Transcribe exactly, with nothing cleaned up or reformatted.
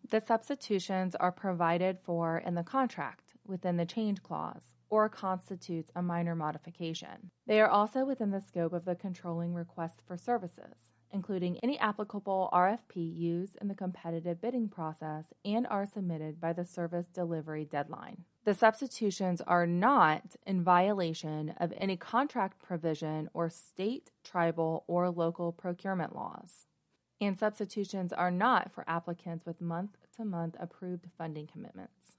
The substitutions are provided for in the contract within the change clause or constitutes a minor modification. They are also within the scope of the controlling request for services, including any applicable R F P used in the competitive bidding process and are submitted by the service delivery deadline. The substitutions are not in violation of any contract provision or state, tribal, or local procurement laws. And substitutions are not for applicants with month-to-month approved funding commitments.